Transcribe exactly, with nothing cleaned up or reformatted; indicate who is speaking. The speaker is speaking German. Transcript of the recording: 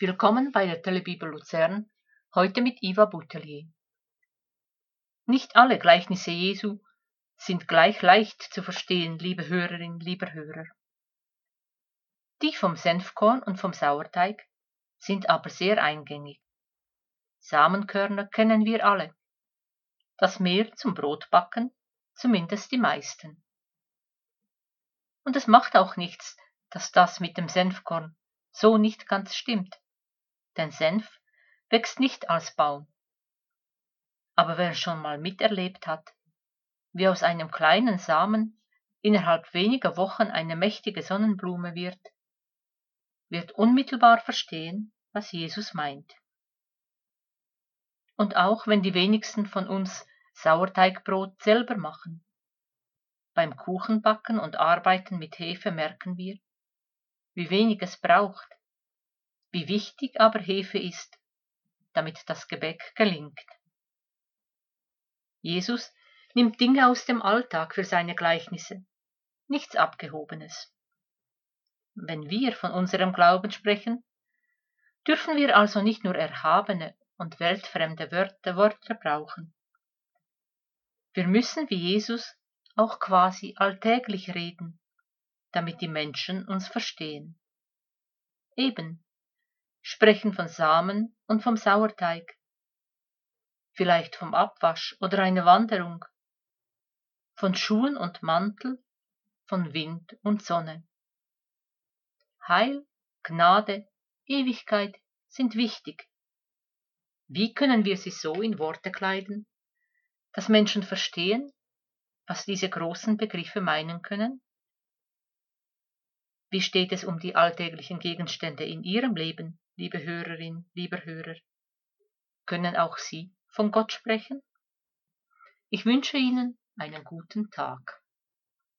Speaker 1: Willkommen bei der Telebibel Luzern, heute mit Iva Boutelier. Nicht alle Gleichnisse Jesu sind gleich leicht zu verstehen, liebe Hörerin, lieber Hörer. Die vom Senfkorn und vom Sauerteig sind aber sehr eingängig. Samenkörner kennen wir alle. Das Mehl zum Brotbacken, zumindest die meisten. Und es macht auch nichts, dass das mit dem Senfkorn so nicht ganz stimmt. Denn Senf wächst nicht als Baum. Aber wer schon mal miterlebt hat, wie aus einem kleinen Samen innerhalb weniger Wochen eine mächtige Sonnenblume wird, wird unmittelbar verstehen, was Jesus meint. Und auch wenn die wenigsten von uns Sauerteigbrot selber machen, beim Kuchenbacken und Arbeiten mit Hefe merken wir, wie wenig es braucht, wie wichtig aber Hefe ist, damit das Gebäck gelingt. Jesus nimmt Dinge aus dem Alltag für seine Gleichnisse, nichts Abgehobenes. Wenn wir von unserem Glauben sprechen, dürfen wir also nicht nur erhabene und weltfremde Wörter, Worte brauchen. Wir müssen wie Jesus auch quasi alltäglich reden, damit die Menschen uns verstehen. Eben, sprechen von Samen und vom Sauerteig, vielleicht vom Abwasch oder einer Wanderung, von Schuhen und Mantel, von Wind und Sonne. Heil, Gnade, Ewigkeit sind wichtig. Wie können wir sie so in Worte kleiden, dass Menschen verstehen, was diese großen Begriffe meinen können? Wie steht es um die alltäglichen Gegenstände in Ihrem Leben, liebe Hörerin, lieber Hörer? Können auch Sie von Gott sprechen? Ich wünsche Ihnen einen guten Tag.